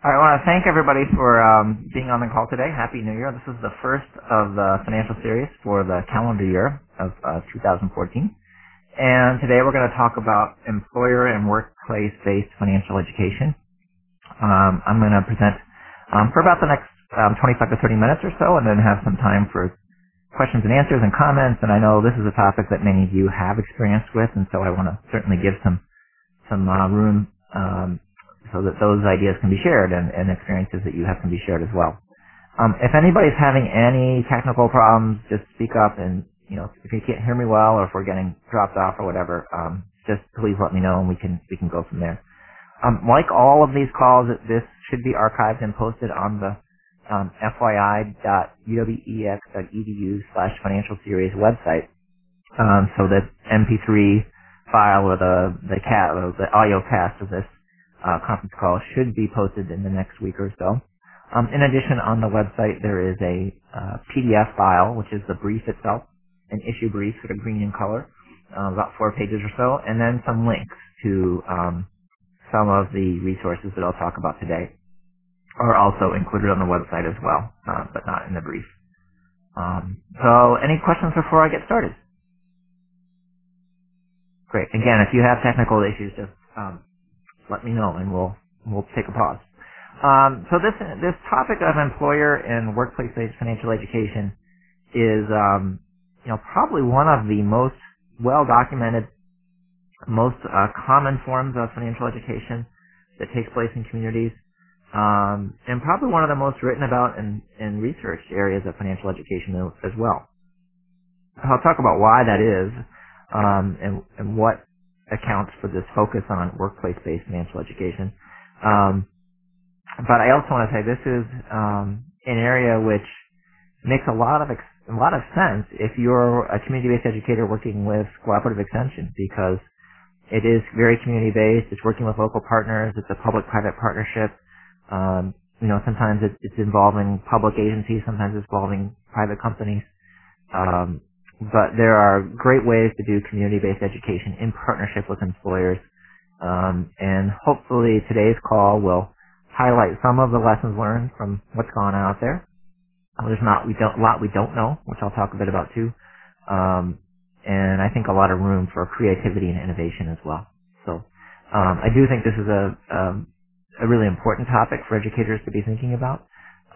I want to thank everybody for being on the call today. Happy New Year. This is the first of the financial series for the calendar year of 2014. And today we're going to talk about employer and workplace-based financial education. I'm going to present for about the next 25 to 30 minutes or so, and then have some time for questions and answers and comments. And I know this is a topic that many of you have experience with, and so I want to certainly give some room so that those ideas can be shared and experiences that you have can be shared as well. If anybody's having any technical problems, just speak up, and if you can't hear me well or if we're getting dropped off or whatever, just please let me know and we can go from there. Like all of these calls, this should be archived and posted on the fyi.uwex.edu/financial series website. So the MP3 file or the audio cast of this conference call should be posted in the next week or so. In addition, on the website there is a PDF file, which is the brief itself, an issue brief, sort of green in color, about 4 pages or so, and then some links to some of the resources that I'll talk about today are also included on the website as well, but not in the brief. So any questions before I get started? Great. Again, if you have technical issues, just let me know and we'll take a pause. So this topic of employer and workplace-based financial education is probably one of the most well documented, most common forms of financial education that takes place in communities, and probably one of the most written about and researched areas of financial education as well. I'll talk about why that is, and what accounts for this focus on workplace-based financial education. But I also want to say this is an area which makes a lot of sense if you're a community-based educator working with cooperative extension, because it is very community-based. It's working with local partners. It's a public-private partnership. Sometimes it's involving public agencies. Sometimes it's involving private companies. But there are great ways to do community-based education in partnership with employers. And hopefully today's call will highlight some of the lessons learned from what's gone on out there. There's a lot we don't know, which I'll talk a bit about too. And I think a lot of room for creativity and innovation as well. So I do think this is a really important topic for educators to be thinking about.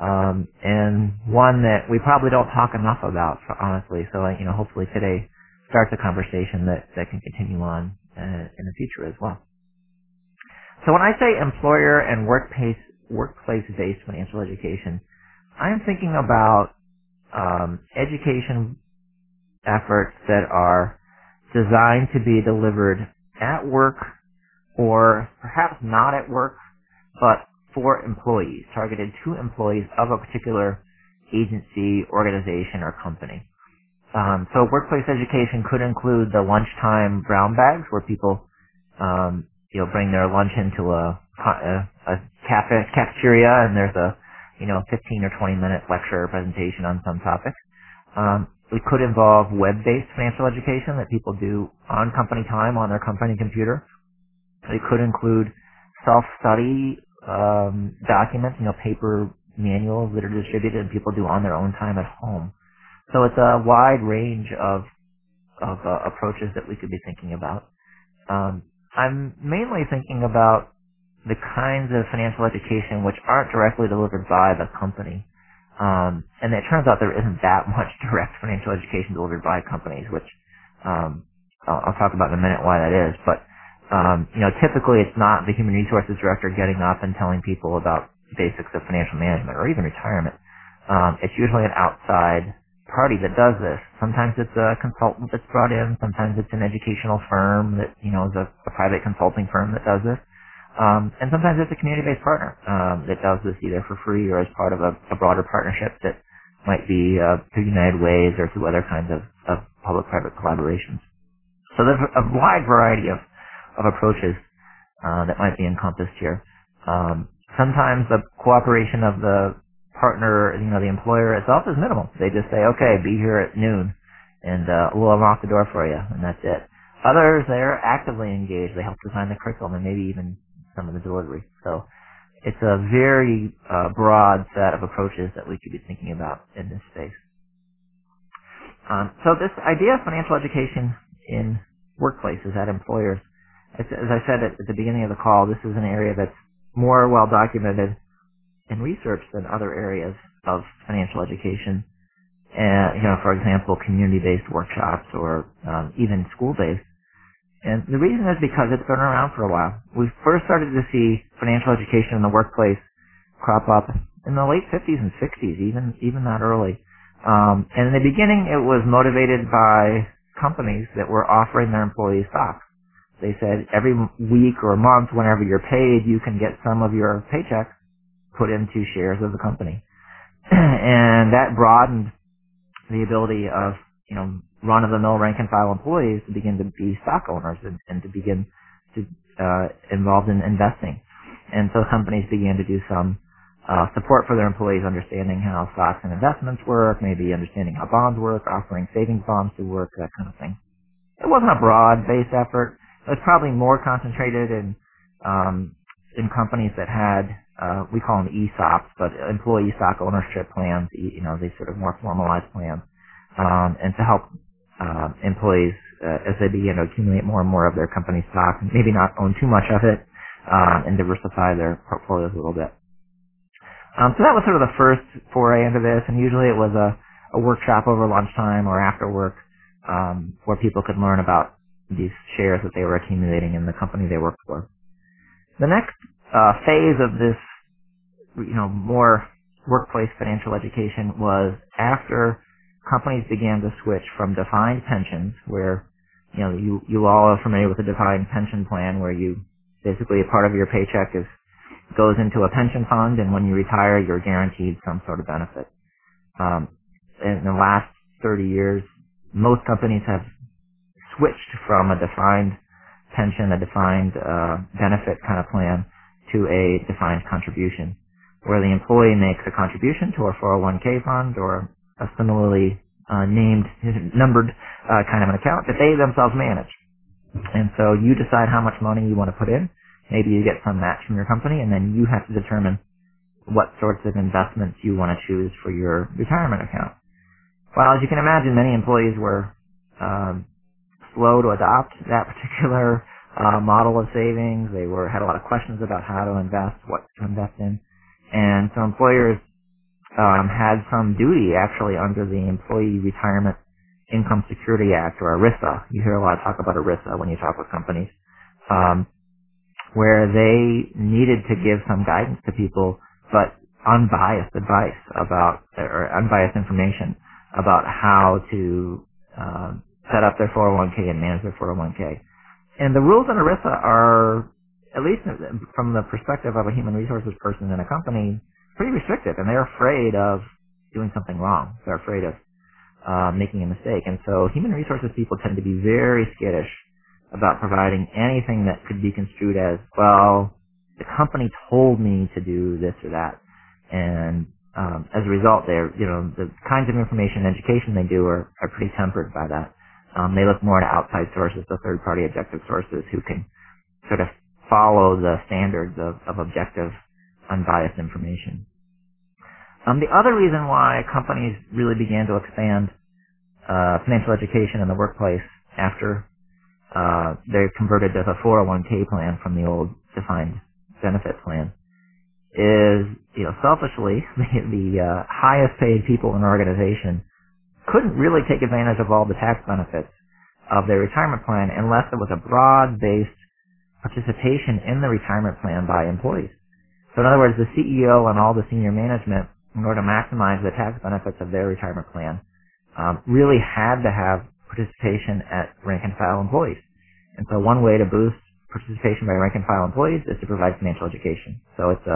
And one that we probably don't talk enough about, honestly. So, hopefully today starts a conversation that can continue on in the future as well. So when I say employer and workplace-based financial education, I am thinking about education efforts that are designed to be delivered at work or perhaps not at work, but for employees, targeted to employees of a particular agency, organization, or company. So workplace education could include the lunchtime brown bags where people, bring their lunch into a cafeteria and there's a, 15 or 20 minute lecture or presentation on some topic. It could involve web-based financial education that people do on company time on their company computer. It could include self-study documents, paper manuals that are distributed and people do on their own time at home. So it's a wide range of approaches that we could be thinking about. I'm mainly thinking about the kinds of financial education which aren't directly delivered by the company. And it turns out there isn't that much direct financial education delivered by companies, which I'll talk about in a minute why that is. But typically it's not the human resources director getting up and telling people about basics of financial management or even retirement. It's usually an outside party that does this. Sometimes it's a consultant that's brought in. Sometimes it's an educational firm that, is a private consulting firm that does this. And sometimes it's a community-based partner that does this either for free or as part of a broader partnership that might be through United Ways or through other kinds of public-private collaborations. So there's a wide variety of approaches that might be encompassed here. Sometimes the cooperation of the partner, the employer itself is minimal. They just say, okay, be here at noon, and we'll unlock the door for you, and that's it. Others, they're actively engaged. They help design the curriculum and maybe even some of the delivery. So it's a very broad set of approaches that we could be thinking about in this space. So this idea of financial education in workplaces at employers, as I said at the beginning of the call, this is an area that's more well documented in research than other areas of financial education. For example, community-based workshops or even school-based. And the reason is because it's been around for a while. We first started to see financial education in the workplace crop up in the late 50s and 60s, even that early. And in the beginning, it was motivated by companies that were offering their employees stocks. They said every week or month, whenever you're paid, you can get some of your paycheck put into shares of the company. And that broadened the ability of, run-of-the-mill rank-and-file employees to begin to be stock owners and to begin to involved in investing. And so companies began to do some support for their employees, understanding how stocks and investments work, maybe understanding how bonds work, offering savings bonds to work, that kind of thing. It wasn't a broad-based effort. It was probably more concentrated in companies that had, we call them ESOPs, but employee stock ownership plans, these sort of more formalized plans, and to help employees as they begin to accumulate more and more of their company stock, and maybe not own too much of it, and diversify their portfolios a little bit. So that was sort of the first foray into this, and usually it was a workshop over lunchtime or after work where people could learn about these shares that they were accumulating in the company they worked for. The next phase of this, more workplace financial education was after companies began to switch from defined pensions, where you all are familiar with a defined pension plan, where you basically a part of your paycheck goes into a pension fund, and when you retire, you're guaranteed some sort of benefit. In the last 30 years, most companies have switched from a defined pension, a defined benefit kind of plan, to a defined contribution, where the employee makes a contribution to a 401k fund or a similarly numbered kind of an account that they themselves manage. And so you decide how much money you want to put in. Maybe you get some match from your company, and then you have to determine what sorts of investments you want to choose for your retirement account. Well, as you can imagine, many employees were slow to adopt that particular model of savings. They had a lot of questions about how to invest, what to invest in. And so employers had some duty, actually, under the Employee Retirement Income Security Act, or ERISA. You hear a lot of talk about ERISA when you talk with companies, where they needed to give some guidance to people, but unbiased advice or unbiased information about how to set up their 401k and manage their 401k. And the rules in ERISA are, at least from the perspective of a human resources person in a company, pretty restrictive, and they're afraid of doing something wrong. They're afraid of making a mistake. And so human resources people tend to be very skittish about providing anything that could be construed as, well, the company told me to do this or that. And as a result, the kinds of information and education they do are pretty tempered by that. They look more to outside sources, the third-party objective sources who can sort of follow the standards of objective, unbiased information. The other reason why companies really began to expand financial education in the workplace after they converted to the 401k plan from the old defined benefit plan is, selfishly, the highest paid people in an organization couldn't really take advantage of all the tax benefits of their retirement plan unless there was a broad-based participation in the retirement plan by employees. So in other words, the CEO and all the senior management, in order to maximize the tax benefits of their retirement plan, really had to have participation at rank-and-file employees. And so one way to boost participation by rank-and-file employees is to provide financial education. So it's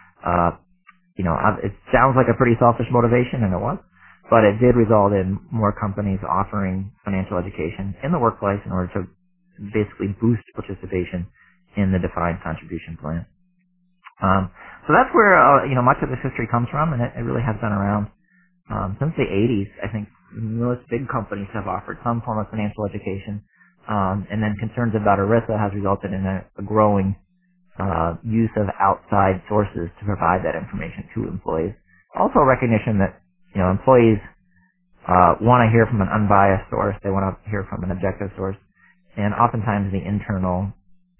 it sounds like a pretty selfish motivation, and it was, but it did result in more companies offering financial education in the workplace in order to basically boost participation in the defined contribution plan. So that's where much of this history comes from, and it really has been around since the 80s. I think most big companies have offered some form of financial education, and then concerns about ERISA has resulted in a growing use of outside sources to provide that information to employees. Also recognition that, employees want to hear from an unbiased source. They want to hear from an objective source. And oftentimes the internal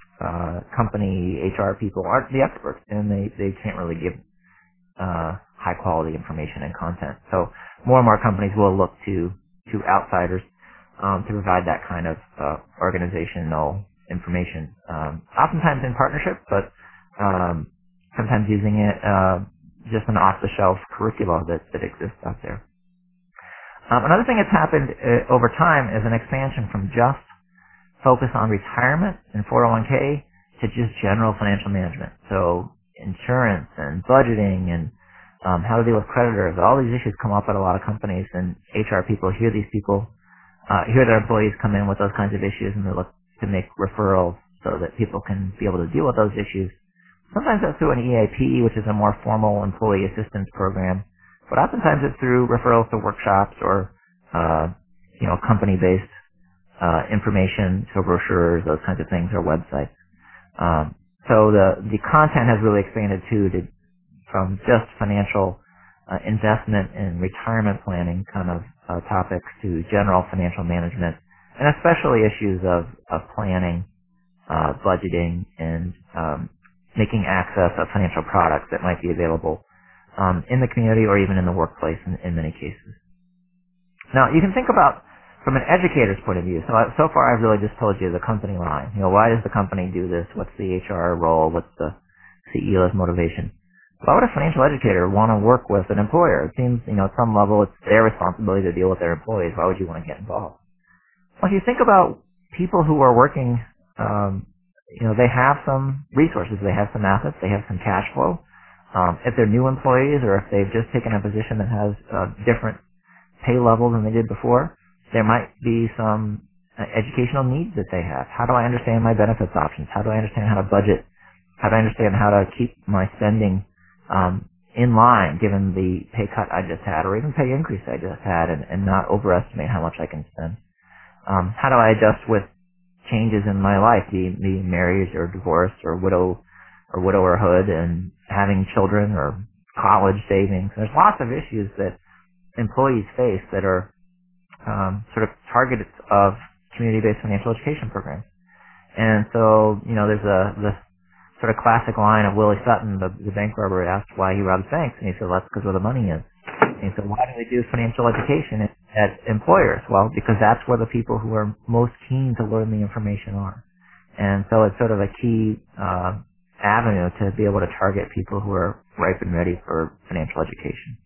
company HR people aren't the experts, and they can't really give high quality information and content. So more and more companies will look to outsiders to provide that kind of organizational information. Oftentimes in partnership, but sometimes using it just an off-the-shelf curricula that exists out there. Another thing that's happened over time is an expansion from just focus on retirement and 401k to just general financial management. So insurance and budgeting and how to deal with creditors. All these issues come up at a lot of companies, and HR people hear hear their employees come in with those kinds of issues, and they look to make referrals so that people can be able to deal with those issues. Sometimes that's through an EAP, which is a more formal employee assistance program, but oftentimes it's through referrals to workshops or company-based information, so brochures, those kinds of things, or websites. So the content has really expanded too, from just financial investment and retirement planning kind of topics to general financial management, and especially issues of planning, budgeting, and making access of financial products that might be available in the community or even in the workplace in many cases. Now, you can think about from an educator's point of view. So far I've really just told you the company line. Why does the company do this? What's the HR role? What's the CEO's motivation? Why would a financial educator want to work with an employer? It seems, at some level it's their responsibility to deal with their employees. Why would you want to get involved? Well, if you think about people who are working, they have some resources. They have some assets. They have some cash flow. If they're new employees or if they've just taken a position that has different pay level than they did before, there might be some educational needs that they have. How do I understand my benefits options? How do I understand how to budget? How do I understand how to keep my spending in line given the pay cut I just had or even pay increase I just had and not overestimate how much I can spend? How do I adjust with changes in my life, being married or divorced or widowerhood and having children or college savings? There's lots of issues that employees face that are sort of targeted of community-based financial education programs. And so, there's this sort of classic line of Willie Sutton, the bank robber, asked why he robs banks, and he said, well, that's because where the money is. And he said, why do they do financial education at employers? Well, because that's where the people who are most keen to learn the information are. And so it's sort of a key avenue to be able to target people who are ripe and ready for financial education.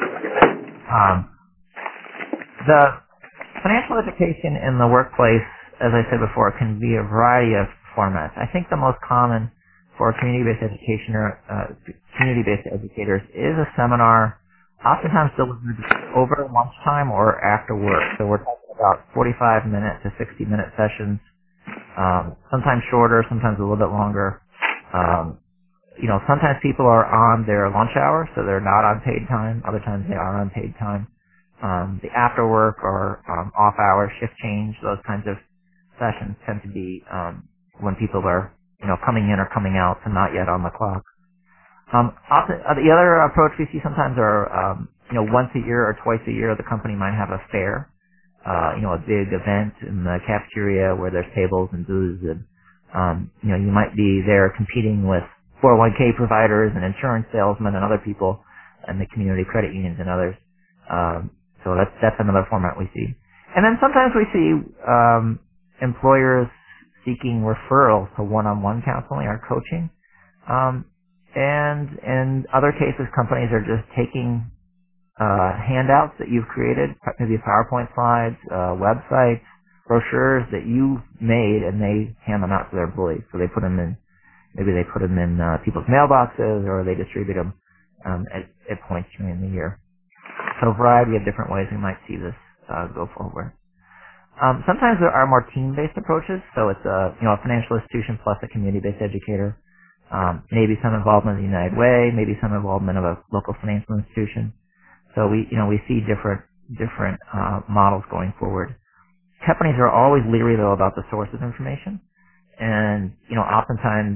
The financial education in the workplace, as I said before, can be a variety of formats. I think the most common for community-based community-based educators is a seminar, oftentimes delivered over lunchtime or after work. So we're talking about 45-minute to 60-minute sessions, sometimes shorter, sometimes a little bit longer. Sometimes people are on their lunch hour, so they're not on paid time. Other times they are on paid time. The after work or off-hour shift change, those kinds of sessions tend to be when people are coming in or coming out, so not yet on the clock. Often, the other approach we see sometimes are once a year or twice a year the company might have a fair, a big event in the cafeteria where there's tables and booths, and you might be there competing with 401k providers and insurance salesmen and other people and the community credit unions and others. So that's another format we see. And then sometimes we see employers seeking referrals to one-on-one counseling or coaching. And in other cases, companies are just taking handouts that you've created, maybe PowerPoint slides, websites, brochures that you've made, and they hand them out to their employees. So they put them in, maybe they put them in people's mailboxes, or they distribute them at points during the year. So a variety of different ways we might see this go forward. Sometimes there are more team-based approaches. So it's a financial institution plus a community-based educator. Maybe some involvement in the United Way, maybe some involvement of a local financial institution. So we see different models going forward. Companies are always leery though about the source of information, and oftentimes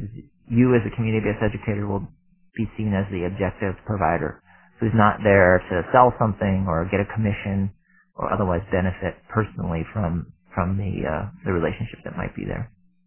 you as a community-based educator will be seen as the objective provider who's not there to sell something or get a commission or otherwise benefit personally from the relationship that might be there.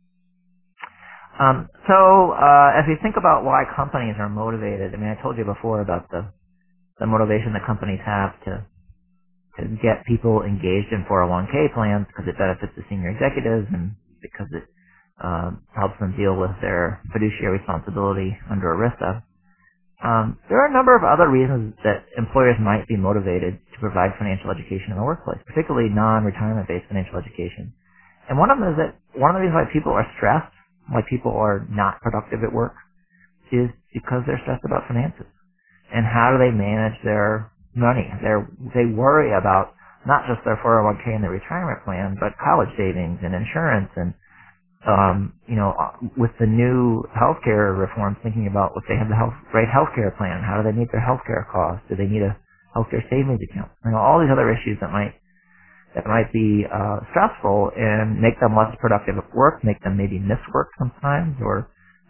As we think about why companies are motivated, I mean, I told you before about the motivation that companies have to get people engaged in 401k plans because it benefits the senior executives and because it helps them deal with their fiduciary responsibility under ERISA. There are a number of other reasons that employers might be motivated to provide financial education in the workplace, particularly non-retirement based financial education. And one of them is that one of the reasons why people are stressed, why people are not productive at work, is because they're stressed about finances. And how do they manage their money? They worry about not just their 401k and their retirement plan, but college savings and insurance and with the new healthcare reforms, thinking about if they have the right healthcare plan, how do they meet their healthcare costs? Do they need a healthcare savings account? All these other issues that might be stressful and make them less productive at work, make them maybe miss work sometimes, or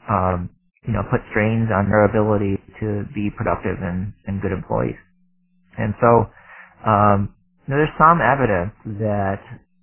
put strains on their ability to be productive and good employees. And so there's some evidence that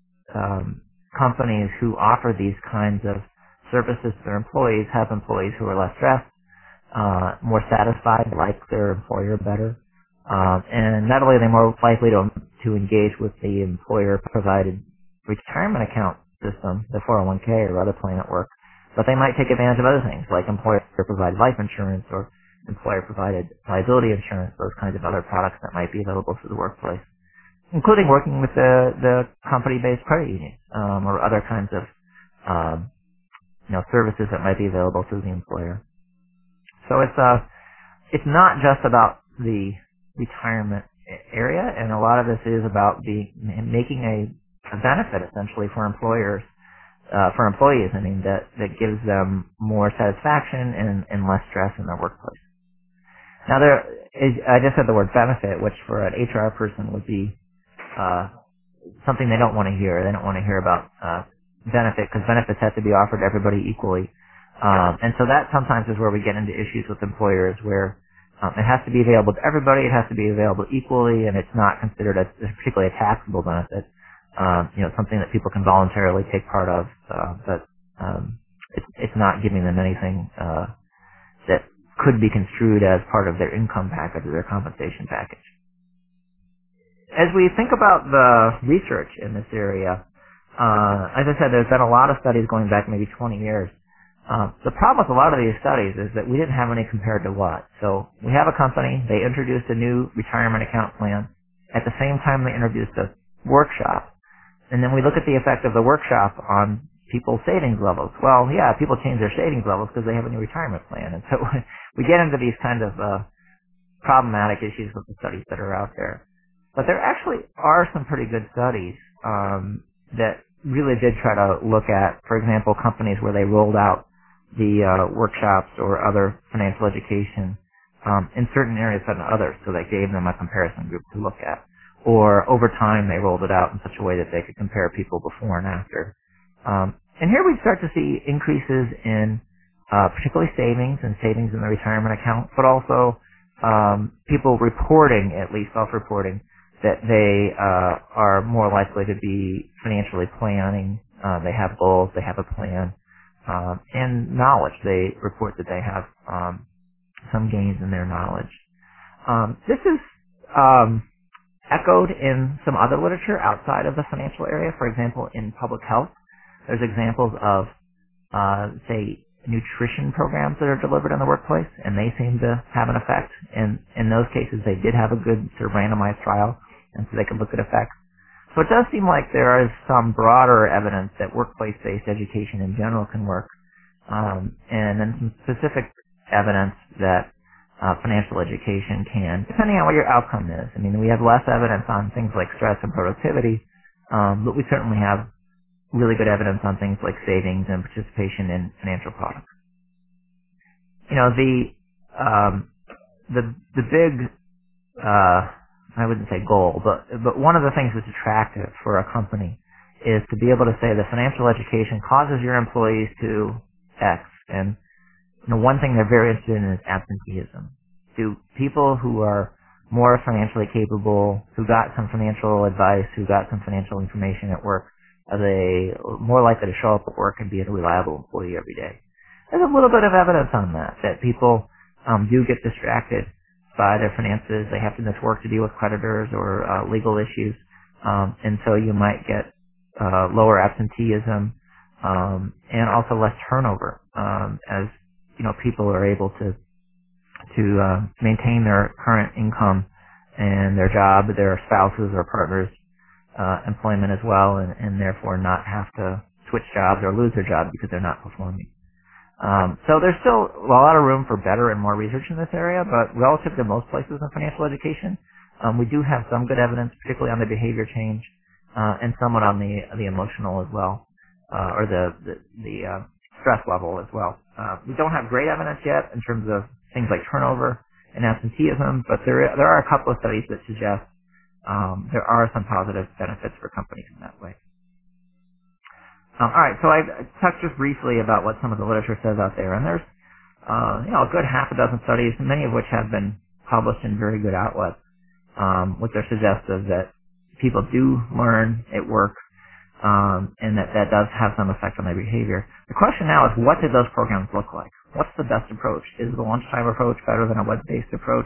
companies who offer these kinds of services to their employees have employees who are less stressed, more satisfied, like their employer better, and not only are they more likely to engage with the employer-provided retirement account system, the 401k or other plan at work, but they might take advantage of other things like employer-provided life insurance or employer-provided liability insurance, those kinds of other products that might be available through the workplace, including working with the company-based credit union or other kinds of services that might be available through the employer. So it's not just about the retirement area, and a lot of this is about making a benefit essentially for employers, for employees. That gives them more satisfaction and less stress in their workplace. Now, I just said the word benefit, which for an HR person would be something they don't want to hear. They don't want to hear about benefit because benefits have to be offered to everybody equally. And so that sometimes is where we get into issues with employers where it has to be available to everybody, it has to be available equally, and it's not considered particularly a taxable benefit, something that people can voluntarily take part of, but it's not giving them anything that could be construed as part of their income package or their compensation package. As we think about the research in this area, as I said, there's been a lot of studies going back maybe 20 years. The problem with a lot of these studies is that we didn't have any compared to what. So we have a company, they introduced a new retirement account plan. At the same time, they introduced a workshop. And then we look at the effect of the workshop on people's savings levels. Well, yeah, people change their savings levels because they have a new retirement plan. And so we get into these kind of problematic issues with the studies that are out there. But there actually are some pretty good studies that really did try to look at, for example, companies where they rolled out the workshops or other financial education in certain areas than others, so they gave them a comparison group to look at. Or over time, they rolled it out in such a way that they could compare people before and after. And here we start to see increases in particularly savings in the retirement account, but also people reporting, at least self-reporting, that they are more likely to be financially planning. They have goals, they have a plan, and knowledge. They report that they have some gains in their knowledge. This is echoed in some other literature outside of the financial area. For example, in public health, there's examples of, say, nutrition programs that are delivered in the workplace, and they seem to have an effect. And in those cases, they did have a good sort of randomized trial, and so they could look at effects. So it does seem like there is some broader evidence that workplace-based education in general can work, and then some specific evidence that financial education can, depending on what your outcome is. We have less evidence on things like stress and productivity, but we certainly have really good evidence on things like savings and participation in financial products. The big I wouldn't say goal, but one of the things that's attractive for a company is to be able to say that financial education causes your employees to X, and one thing they're very interested in is absenteeism. Do people who are more financially capable, who got some financial advice, who got some financial information at work, are they more likely to show up at work and be a reliable employee every day? There's a little bit of evidence on that people do get distracted by their finances. They have to miss work to deal with creditors or legal issues, and so you might get lower absenteeism and also less turnover as people are able to maintain their current income and their job, their spouses or partners' employment as well, and therefore not have to switch jobs or lose their job because they're not performing. So there's still a lot of room for better and more research in this area, but relative to most places in financial education, we do have some good evidence, particularly on the behavior change, and somewhat on the emotional as well, or the stress level as well. We don't have great evidence yet in terms of things like turnover and absenteeism, but there are a couple of studies that suggest there are some positive benefits for companies in that way. All right, so I touched just briefly about what some of the literature says out there, and there's a good half a dozen studies, many of which have been published in very good outlets, which are suggestive that people do learn at work, and that does have some effect on their behavior. The question now is, what do those programs look like? What's the best approach? Is the lunchtime approach better than a web-based approach?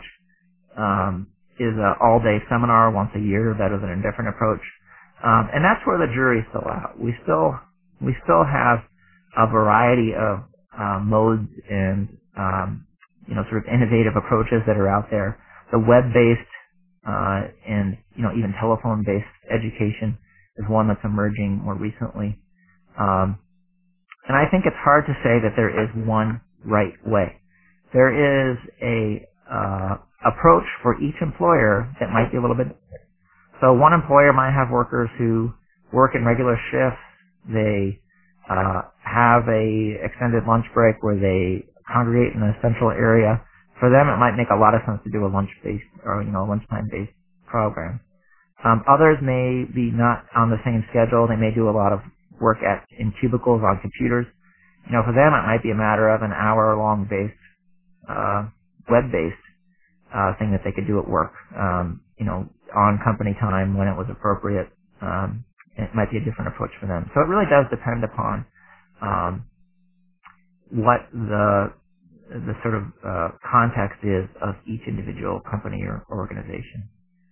Is an all-day seminar once a year better than a different approach? And that's where the jury's still out. We still have a variety of modes and sort of innovative approaches that are out there. The web-based and even telephone-based education is one that's emerging more recently. And I think it's hard to say that there is one right way. There is a approach for each employer that might be a little bit different. So one employer might have workers who work in regular shifts. They have a extended lunch break where they congregate in a central area. For them, it might make a lot of sense to do a lunch-based or lunchtime-based program. Others may be not on the same schedule. They may do a lot of work in cubicles on computers. For them, it might be a matter of an hour-long web-based thing that they could do at work, on company time when it was appropriate. It might be a different approach for them. So it really does depend upon what the sort of context is of each individual company or organization.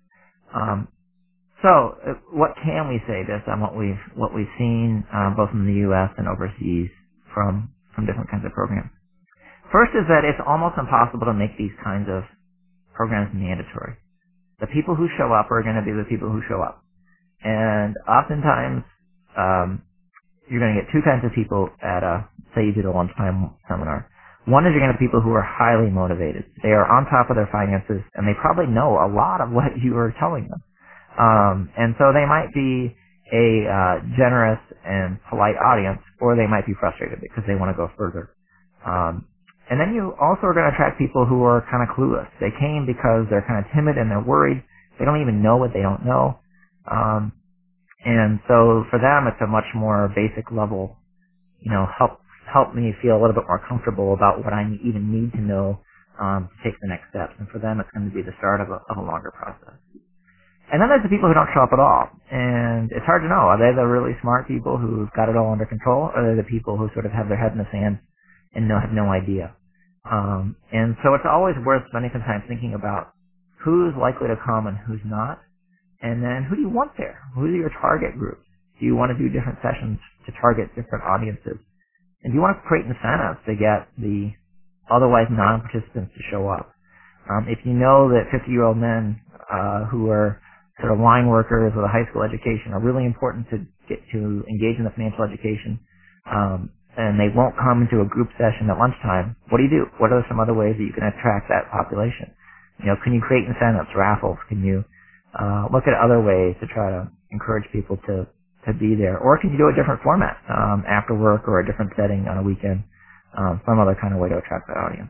So what can we say based on what we've seen both in the U.S. and overseas from different kinds of programs? First is that it's almost impossible to make these kinds of programs mandatory. The people who show up are going to be the people who show up. And oftentimes, you're going to get two kinds of people at say you did a lunchtime seminar. One is you're going to have people who are highly motivated. They are on top of their finances, and they probably know a lot of what you are telling them. And so they might be a generous and polite audience, or they might be frustrated because they want to go further. And then you also are going to attract people who are kind of clueless. They came because they're kind of timid and they're worried. They don't even know what they don't know. And so for them, it's a much more basic level, help me feel a little bit more comfortable about what I even need to know to take the next steps. And for them, it's going to be the start of a longer process. And then there's the people who don't show up at all. And it's hard to know. Are they the really smart people who've got it all under control, or are they the people who sort of have their head in the sand and have no idea? And so it's always worth spending some time thinking about who's likely to come and who's not. And then who do you want there? Who are your target groups? Do you want to do different sessions to target different audiences? And do you want to create incentives to get the otherwise non-participants to show up? If you know that 50-year-old men who are sort of line workers with a high school education are really important to get to engage in the financial education, and they won't come into a group session at lunchtime, what do? What are some other ways that you can attract that population? Can you create incentives, raffles? Can you look at other ways to try to encourage people to be there? Or can you do a different format after work or a different setting on a weekend, some other kind of way to attract that audience?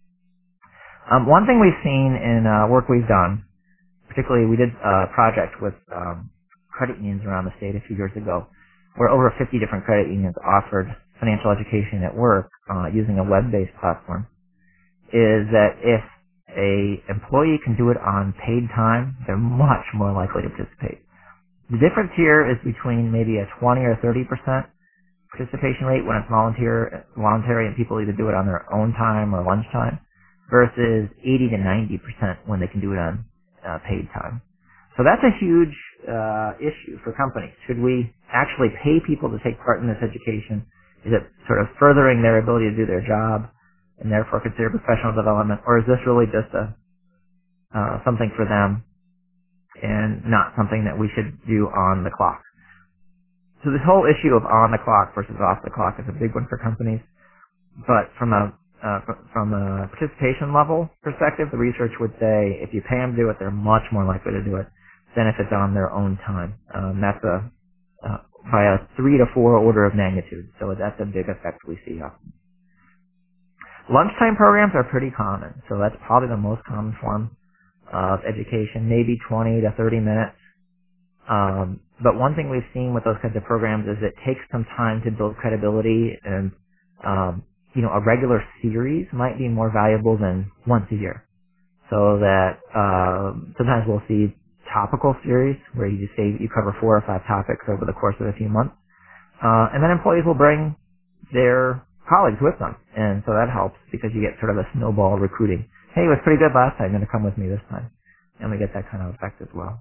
One thing we've seen in work we've done, particularly we did a project with credit unions around the state a few years ago, where over 50 different credit unions offered financial education at work using a web-based platform is that if a employee can do it on paid time, they're much more likely to participate. The difference here is between maybe a 20 or 30% participation rate when it's voluntary and people either do it on their own time or lunchtime versus 80 to 90% when they can do it on paid time. So that's a huge issue for companies. Should we actually pay people to take part in this education? Is it sort of furthering their ability to do their job and therefore consider professional development, or is this really just something for them and not something that we should do on the clock? So this whole issue of on the clock versus off the clock is a big one for companies. But from a participation level perspective, the research would say if you pay them to do it, they're much more likely to do it than if it's on their own time. That's by a 3 to 4 order of magnitude. So that's a big effect we see often. Lunchtime programs are pretty common. So that's probably the most common form of education, maybe 20 to 30 minutes. But one thing we've seen with those kinds of programs is it takes some time to build credibility, and a regular series might be more valuable than once a year. So that sometimes we'll see topical series where you just say you cover 4 or 5 topics over the course of a few months, and then employees will bring their colleagues with them, and so that helps because you get sort of a snowball recruiting. Hey, it was pretty good last time. You're going to come with me this time, and we get that kind of effect as well.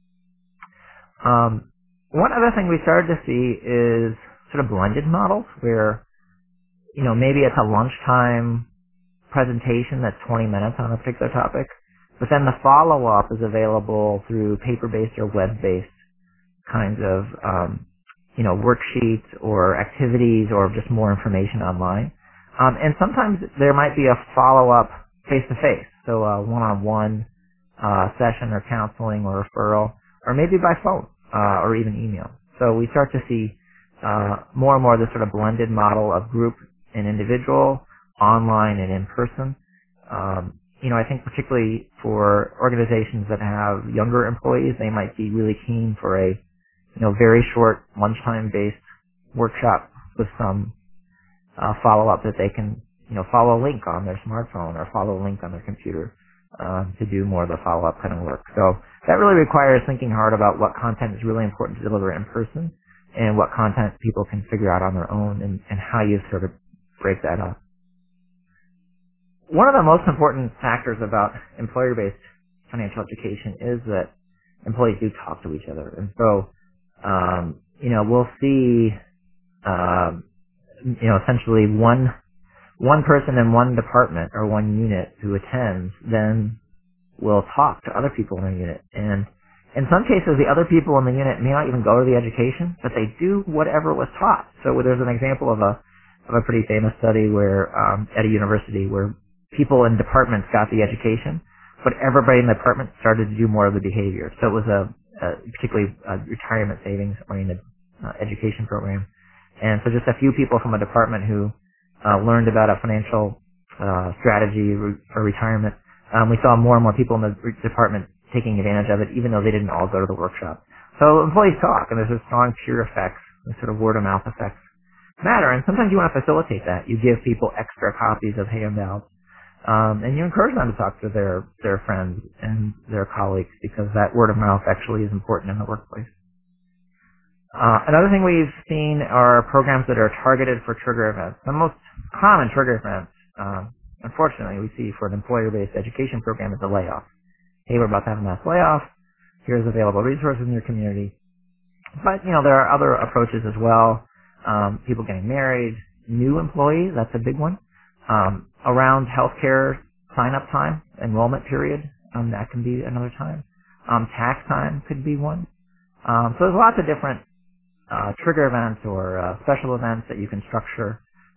One other thing we started to see is sort of blended models where, maybe it's a lunchtime presentation that's 20 minutes on a particular topic, but then the follow-up is available through paper-based or web-based kinds of, worksheets or activities or just more information online. And sometimes there might be a follow-up face-to-face, so a one-on-one session or counseling or referral, or maybe by phone. Or even email. So we start to see more and more this sort of blended model of group and individual, online and in person. I think particularly for organizations that have younger employees, they might be really keen for a very short lunchtime-based workshop with some follow-up that they can follow a link on their smartphone or follow a link on their computer to do more of the follow-up kind of work. So that really requires thinking hard about what content is really important to deliver in person and what content people can figure out on their own and how you sort of break that up. One of the most important factors about employer-based financial education is that employees do talk to each other. And so, we'll see, essentially one person in one department or one unit who attends then will talk to other people in the unit. And in some cases, the other people in the unit may not even go to the education, but they do whatever was taught. So there's an example of a pretty famous study where at a university where people in departments got the education, but everybody in the department started to do more of the behavior. So it was particularly a retirement savings-oriented education program. And so just a few people from a department who learned about a financial strategy for retirement. We saw more and more people in the department taking advantage of it, even though they didn't all go to the workshop. So employees talk, and there's a strong peer effects, the sort of word-of-mouth effects matter. And sometimes you want to facilitate that. You give people extra copies of handouts, and you encourage them to talk to their friends and their colleagues because that word-of-mouth actually is important in the workplace. Another thing we've seen are programs that are targeted for trigger events. The most common trigger events, unfortunately, we see for an employer-based education program is a layoff. Hey, we're about to have a mass layoff. Here's available resources in your community. But, there are other approaches as well. People getting married, new employees, that's a big one. Around healthcare sign-up time, enrollment period, that can be another time. Tax time could be one. So there's lots of different trigger events or special events that you can structure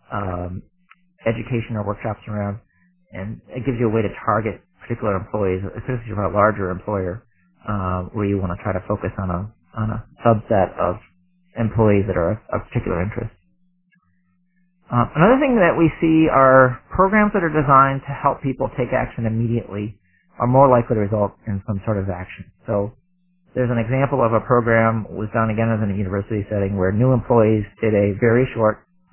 education or workshops around, and it gives you a way to target particular employees, especially if you're a larger employer, where you want to try to focus on a subset of employees that are of particular interest. Another thing that we see are programs that are designed to help people take action immediately are more likely to result in some sort of action. So there's an example of a program was done again as in a university setting where new employees did a very short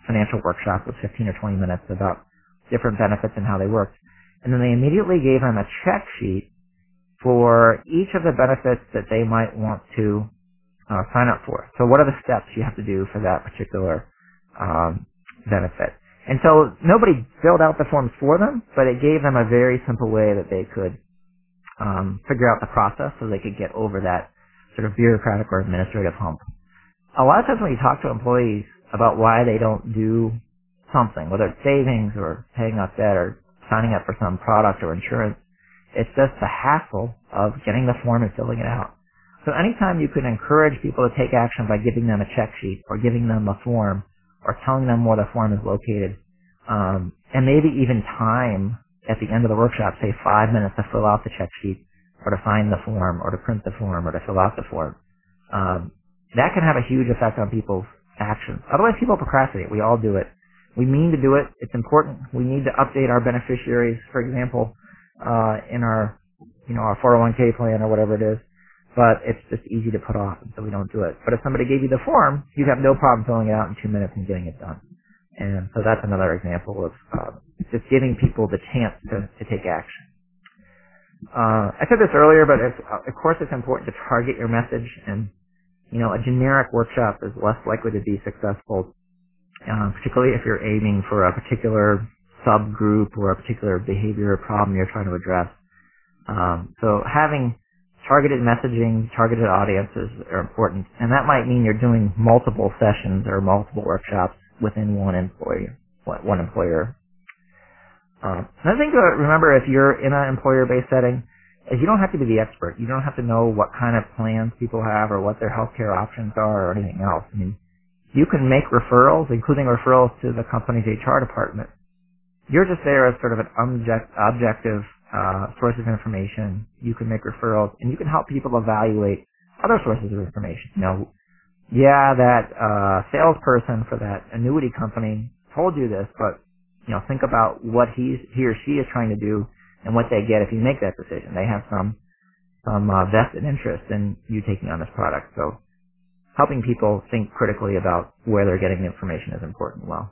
financial workshop with 15 or 20 minutes about different benefits and how they worked. And then they immediately gave them a check sheet for each of the benefits that they might want to sign up for. So what are the steps you have to do for that particular benefit? And so nobody filled out the forms for them, but it gave them a very simple way that they could figure out the process so they could get over that sort of bureaucratic or administrative hump. A lot of times when you talk to employees about why they don't do something, whether it's savings or paying off debt or signing up for some product or insurance, it's just the hassle of getting the form and filling it out. So anytime you can encourage people to take action by giving them a check sheet or giving them a form or telling them where the form is located, and maybe even time at the end of the workshop, say 5 minutes to fill out the check sheet or to sign the form or to print the form or to fill out the form, that can have a huge effect on people's actions. Otherwise, people procrastinate. We all do it. We mean to do it. It's important. We need to update our beneficiaries, for example, in our 401k plan or whatever it is. But it's just easy to put off, and so we don't do it. But if somebody gave you the form, you'd have no problem filling it out in 2 minutes and getting it done. And so that's another example of just giving people the chance to take action. I said this earlier, but of course it's important to target your message, and a generic workshop is less likely to be successful, particularly if you're aiming for a particular subgroup or a particular behavior or problem you're trying to address. So having targeted messaging, targeted audiences are important, and that might mean you're doing multiple sessions or multiple workshops within one employer. Another thing to remember if you're in an employer-based setting is you don't have to be the expert. You don't have to know what kind of plans people have or what their healthcare options are or anything else. I mean, you can make referrals, including referrals to the company's HR department. You're just there as sort of an objective source of information. You can make referrals, and you can help people evaluate other sources of information. That salesperson for that annuity company told you this, but think about what he or she is trying to do and what they get if you make that decision. They have some vested interest in you taking on this product. So helping people think critically about where they're getting the information is important as well.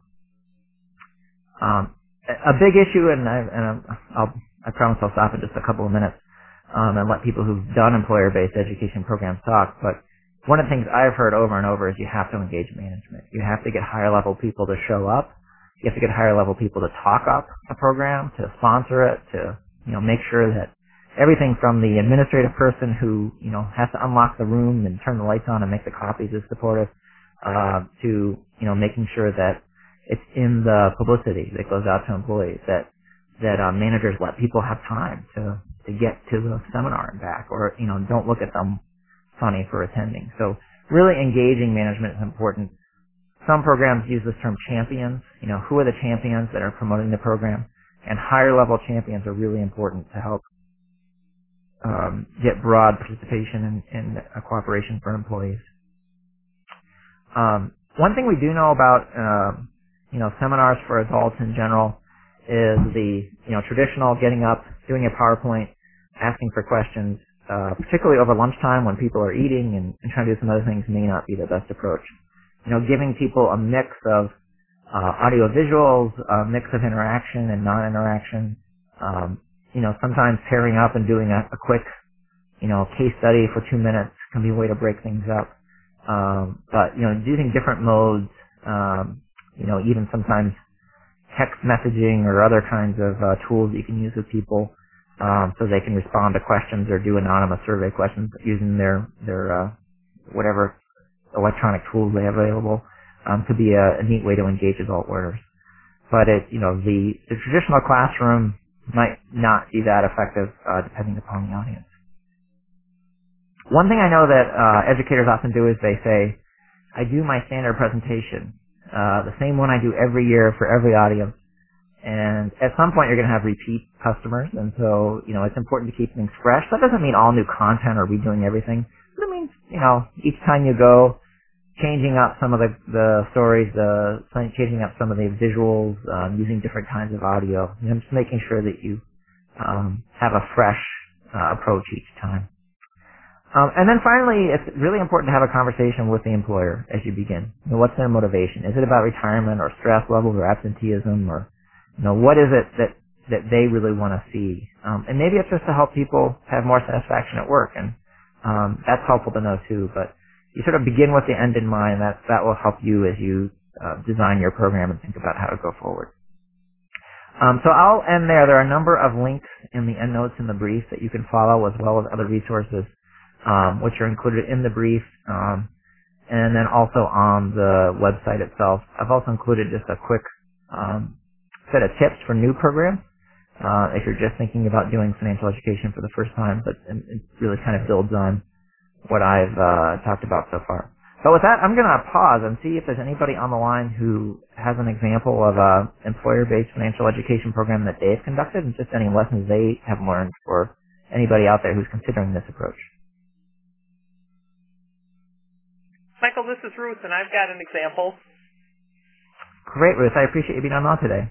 A big issue, and I promise I'll stop in just a couple of minutes and let people who've done employer-based education programs talk, but one of the things I've heard over and over is you have to engage management. You have to get higher-level people to show up. You have to get higher-level people to talk up a program, to sponsor it, to make sure that everything from the administrative person who has to unlock the room and turn the lights on and make the copies is supportive, to making sure that it's in the publicity that goes out to employees, that managers let people have time to get to the seminar and back, or don't look at them funny for attending. So really engaging management is important. Some programs use this term champions. Who are the champions that are promoting the program? And higher level champions are really important to help get broad participation and cooperation for employees. One thing we do know about seminars for adults in general is the traditional getting up, doing a PowerPoint, asking for questions, particularly over lunchtime when people are eating and trying to do some other things may not be the best approach. Giving people a mix of audio visuals, a mix of interaction and non-interaction. Sometimes pairing up and doing a quick, case study for 2 minutes can be a way to break things up. But using different modes, even sometimes text messaging or other kinds of tools that you can use with people so they can respond to questions or do anonymous survey questions using their whatever electronic tools they have available could be a neat way to engage adult learners. But the traditional classroom might not be that effective depending upon the audience. One thing I know that educators often do is they say, I do my standard presentation, the same one I do every year for every audience. And at some point you're going to have repeat customers, and so, it's important to keep things fresh. That doesn't mean all new content or redoing everything. But it means, each time you go, changing up some of the stories, changing up some of the visuals, using different kinds of audio, just making sure that you have a fresh approach each time. And then finally, it's really important to have a conversation with the employer as you begin. What's their motivation? Is it about retirement or stress levels or absenteeism, or what is it that they really want to see? And maybe it's just to help people have more satisfaction at work, and that's helpful to know too. But you sort of begin with the end in mind. That will help you as you design your program and think about how to go forward. So I'll end there. There are a number of links in the endnotes in the brief that you can follow, as well as other resources which are included in the brief, and then also on the website itself. I've also included just a quick set of tips for new programs if you're just thinking about doing financial education for the first time, but it really kind of builds on what I've talked about so far. So with that, I'm going to pause and see if there's anybody on the line who has an example of a employer-based financial education program that they've conducted and just any lessons they have learned for anybody out there who's considering this approach. Michael, this is Ruth, and I've got an example. Great, Ruth. I appreciate you being on today.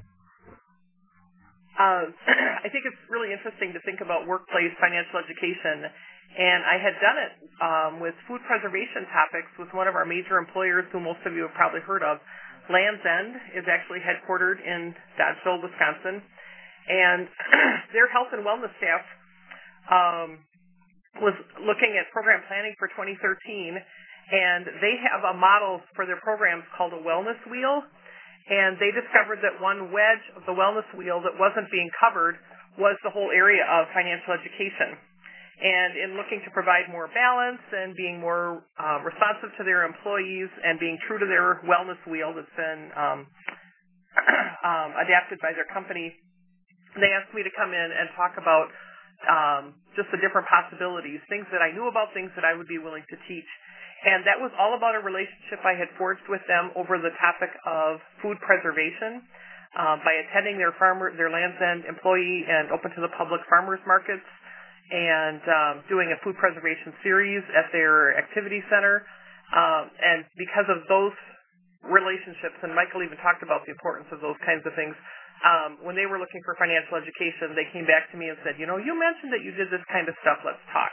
I think it's really interesting to think about workplace financial education, and I had done it with food preservation topics with one of our major employers who most of you have probably heard of. Land's End is actually headquartered in Dodgeville, Wisconsin, and their health and wellness staff was looking at program planning for 2013, and they have a model for their programs called a wellness wheel. And they discovered that one wedge of the wellness wheel that wasn't being covered was the whole area of financial education. And in looking to provide more balance and being more responsive to their employees and being true to their wellness wheel that's been adapted by their company, they asked me to come in and talk about just the different possibilities, things that I knew about, things that I would be willing to teach. And that was all about a relationship I had forged with them over the topic of food preservation by attending their Land's End employee and open to the public farmers markets and doing a food preservation series at their activity center. And because of those relationships, and Michael even talked about the importance of those kinds of things, when they were looking for financial education, they came back to me and said, you mentioned that you did this kind of stuff, let's talk.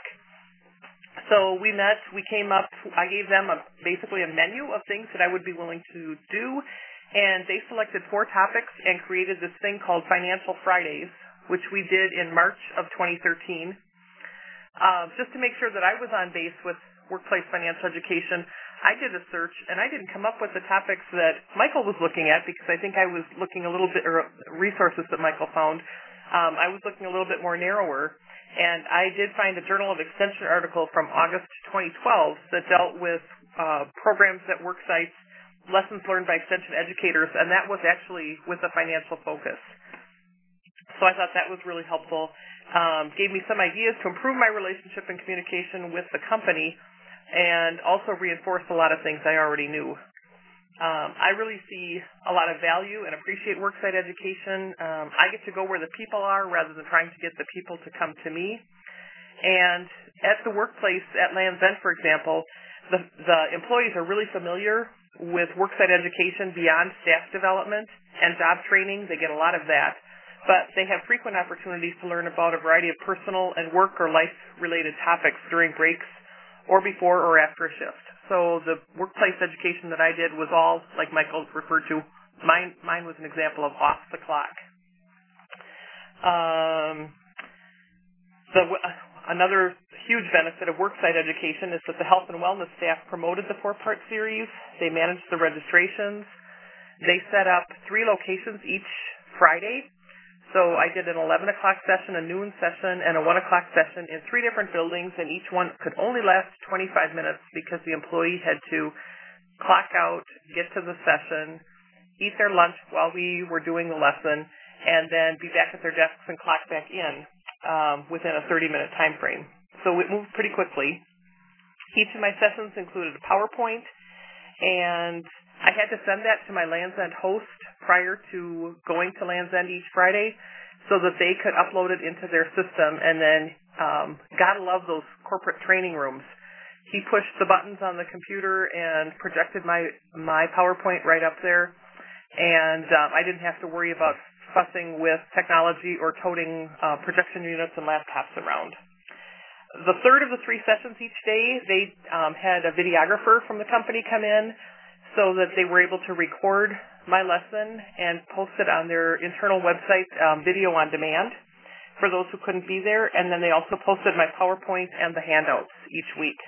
So we met, we came up, I gave them basically a menu of things that I would be willing to do, and they selected 4 topics and created this thing called Financial Fridays, which we did in March of 2013. Just to make sure that I was on base with workplace financial education, I did a search, and I didn't come up with the topics that Michael was looking at because I think I was looking a little bit, or resources that Michael found, I was looking a little bit more narrower. And I did find a Journal of Extension article from August 2012 that dealt with programs at work sites, lessons learned by extension educators, and that was actually with a financial focus. So I thought that was really helpful. Gave me some ideas to improve my relationship and communication with the company and also reinforced a lot of things I already knew. I really see a lot of value and appreciate worksite education. I get to go where the people are rather than trying to get the people to come to me. And at the workplace at Land's End, for example, the employees are really familiar with worksite education beyond staff development and job training. They get a lot of that. But they have frequent opportunities to learn about a variety of personal and work or life-related topics during breaks or before or after a shift. So the workplace education that I did was all, like Michael referred to, mine was an example of off the clock. Another huge benefit of worksite education is that the health and wellness staff promoted the 4-part series. They managed the registrations. They set up 3 locations each Friday. So I did an 11 o'clock session, a noon session, and a 1 o'clock session in 3 different buildings, and each one could only last 25 minutes because the employee had to clock out, get to the session, eat their lunch while we were doing the lesson, and then be back at their desks and clock back in within a 30-minute time frame. So it moved pretty quickly. Each of my sessions included a PowerPoint, and I had to send that to my Land's End host prior to going to Land's End each Friday so that they could upload it into their system. And then, gotta love those corporate training rooms. He pushed the buttons on the computer and projected my PowerPoint right up there. And I didn't have to worry about fussing with technology or toting projection units and laptops around. the third of the 3 sessions each day, they had a videographer from the company come in so that they were able to record my lesson and post it on their internal website, video on demand, for those who couldn't be there. And then they also posted my PowerPoint and the handouts each week.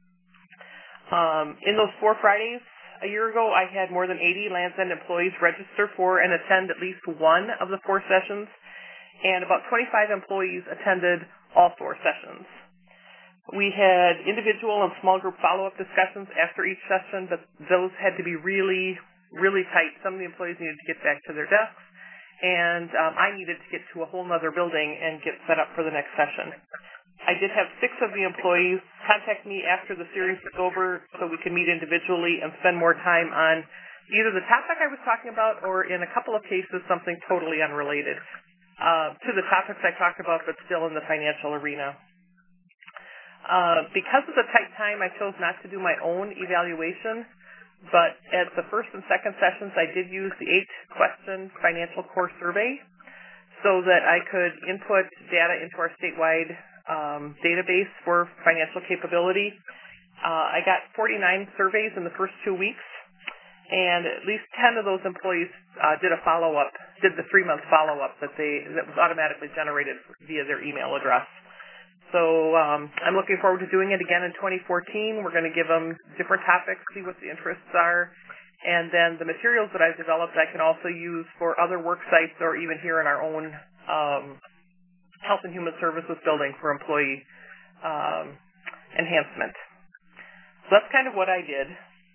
In those 4 Fridays a year ago, I had more than 80 Lands' End employees register for and attend at least one of the 4 sessions, and about 25 employees attended all 4 sessions. We had individual and small group follow-up discussions after each session, but those had to be really, really tight. Some of the employees needed to get back to their desks, and I needed to get to a whole other building and get set up for the next session. I did have 6 of the employees contact me after the series was over so we could meet individually and spend more time on either the topic I was talking about or, in a couple of cases, something totally unrelated to the topics I talked about, but still in the financial arena. Because of the tight time, I chose not to do my own evaluation, but at the first and second sessions, I did use the 8-question financial core survey so that I could input data into our statewide database for financial capability. I got 49 surveys in the first 2 weeks, and at least 10 of those employees did a follow-up, did the 3-month follow-up that was automatically generated via their email address. So I'm looking forward to doing it again in 2014. We're going to give them different topics, see what the interests are, and then the materials that I've developed I can also use for other work sites or even here in our own Health and Human Services building for employee enhancement. So that's kind of what I did.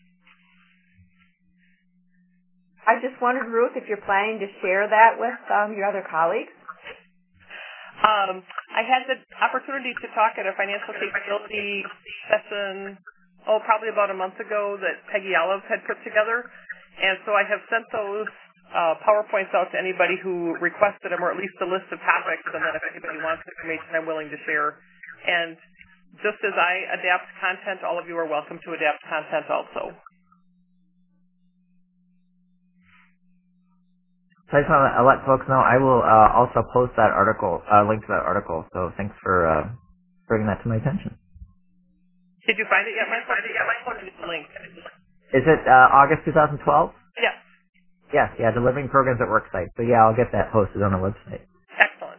I just wondered, Ruth, if you're planning to share that with your other colleagues? I had the opportunity to talk at a financial capability session, probably about a month ago, that Peggy Olive had put together. And so I have sent those PowerPoints out to anybody who requested them, or at least a list of topics, and then if anybody wants information, I'm willing to share. And just as I adapt content, all of you are welcome to adapt content also. So I just want to let folks know I will also post that article, link to that article. So thanks for bringing that to my attention. Did you find it yet? My phone is the link. Is it August 2012? Yes. Yes, yeah, delivering programs at worksite. So yeah, I'll get that posted on the website. Excellent.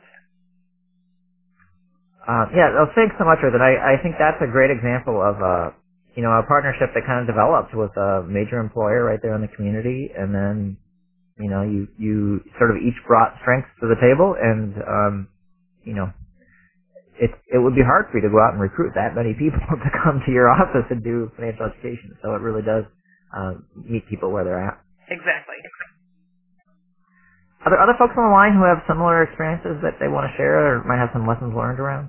Thanks so much, Ruth. And I think that's a great example of a partnership that kind of developed with a major employer right there in the community, and then you sort of each brought strengths to the table, and it would be hard for you to go out and recruit that many people to come to your office and do financial education. So it really does meet people where they're at. Exactly. Are there other folks on the line who have similar experiences that they want to share or might have some lessons learned around?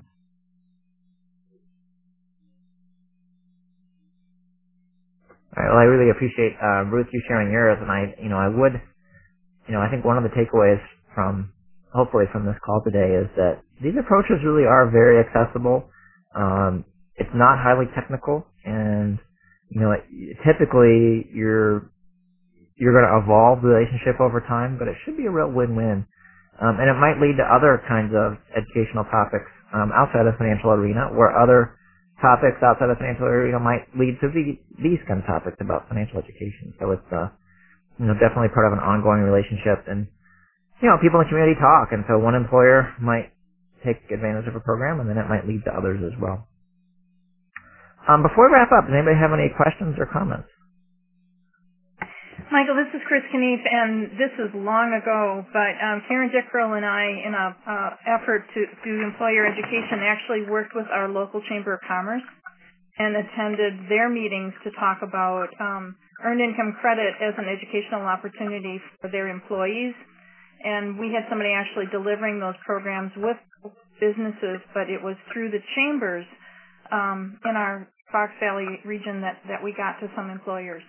All right, well, I really appreciate Ruth, you sharing yours, and I think one of the takeaways hopefully from this call today is that these approaches really are very accessible. It's not highly technical, and typically you're going to evolve the relationship over time, but it should be a real win-win. And it might lead to other kinds of educational topics outside of the financial arena, where other topics outside of the financial arena might lead to these kind of topics about financial education. So it's definitely part of an ongoing relationship, and people in the community talk, and so one employer might take advantage of a program, and then it might lead to others as well. Before we wrap up, does anybody have any questions or comments? Michael, this is Chris Knief, and this is long ago, but Karen Dickrell and I, in an effort to do employer education, actually worked with our local Chamber of Commerce and attended their meetings to talk about earned income credit as an educational opportunity for their employees. And we had somebody actually delivering those programs with businesses, but it was through the chambers in our Fox Valley region that we got to some employers.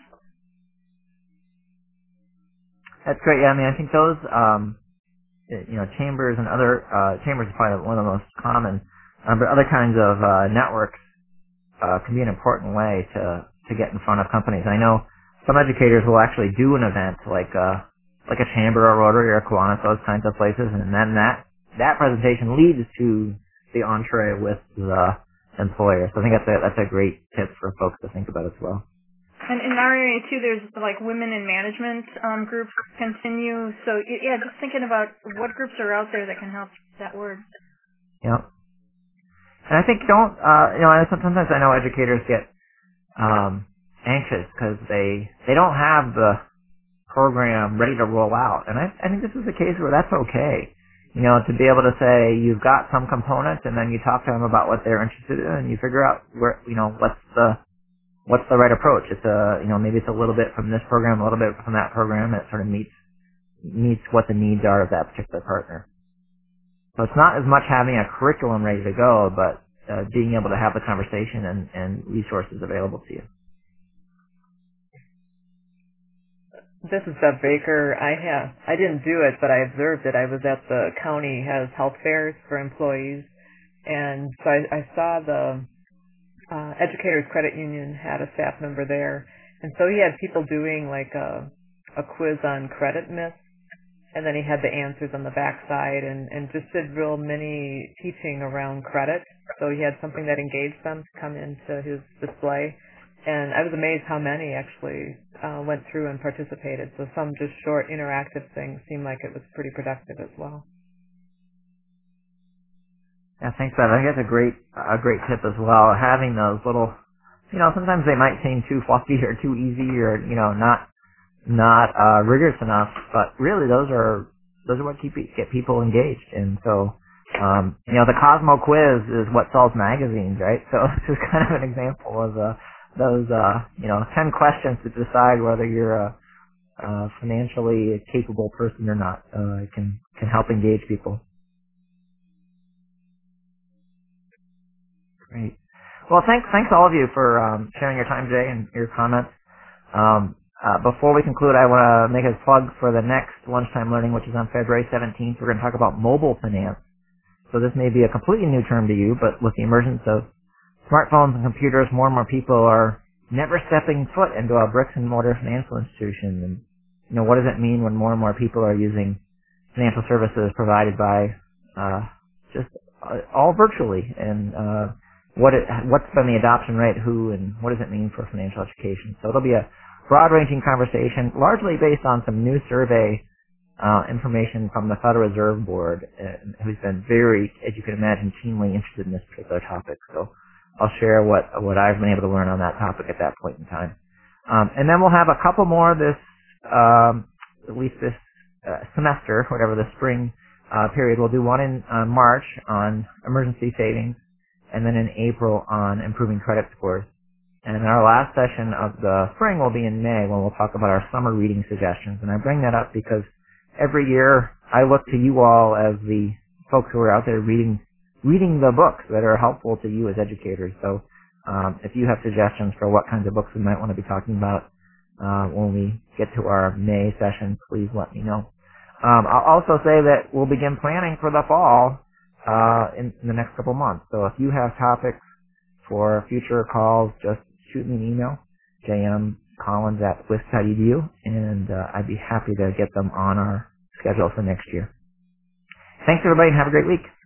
That's great. Yeah, I think those, chambers and other, chambers is probably one of the most common, but other kinds of networks can be an important way to get in front of companies. I know some educators will actually do an event like a chamber or Rotary or Kiwanis, those kinds of places, and then that presentation leads to the entree with the employer. So I think that's a great tip for folks to think about as well. And in our area too, there's like women in management groups continue. So yeah, just thinking about what groups are out there that can help that word. Yeah. And I think sometimes I know educators get anxious because they don't have the program ready to roll out. And I think this is a case where that's okay. To be able to say you've got some components and then you talk to them about what they're interested in and you figure out where, what's the right approach. It's maybe it's a little bit from this program, a little bit from that program. It sort of meets what the needs are of that particular partner. So it's not as much having a curriculum ready to go, but being able to have the conversation and resources available to you. This is Deb Baker. I didn't do it, but I observed it. I was at the county has health fairs for employees, and so I saw the Educators Credit Union had a staff member there, and so he had people doing like a quiz on credit myths, and then he had the answers on the backside, and just did real mini teaching around credit. So he had something that engaged them to come into his display. And I was amazed how many actually went through and participated. So some just short interactive things seemed like it was pretty productive as well. Yeah, thanks, Bev. I think that's a great tip as well. Having those little, sometimes they might seem too fluffy or too easy or not rigorous enough, but really those are what get people engaged. And so the Cosmo quiz is what sells magazines, right? So this is kind of an example of those 10 questions to decide whether you're a financially capable person or not. Can help engage people. Great. Well, thanks all of you for sharing your time today and your comments. Before we conclude, I want to make a plug for the next Lunchtime Learning, which is on February 17th. We're going to talk about mobile finance. So this may be a completely new term to you, but with the emergence of smartphones and computers, more and more people are never stepping foot into a bricks and mortar financial institution. And what does it mean when more and more people are using financial services provided by all virtually? And what's been the adoption rate, and what does it mean for financial education? So it'll be a broad-ranging conversation, largely based on some new survey information from the Federal Reserve Board, who's been very, as you can imagine, keenly interested in this particular topic. So I'll share what I've been able to learn on that topic at that point in time. And then we'll have a couple more at least this semester, whatever the spring period. We'll do one in March on emergency savings, and then in April on improving credit scores. And our last session of the spring will be in May, when we'll talk about our summer reading suggestions. And I bring that up because every year I look to you all as the folks who are out there reading the books that are helpful to you as educators. So if you have suggestions for what kinds of books we might want to be talking about when we get to our May session, please let me know. I'll also say that we'll begin planning for the fall in the next couple months. So if you have topics for future calls, just shoot me an email, jmcollins@wisc.edu, and I'd be happy to get them on our schedule for next year. Thanks, everybody, and have a great week.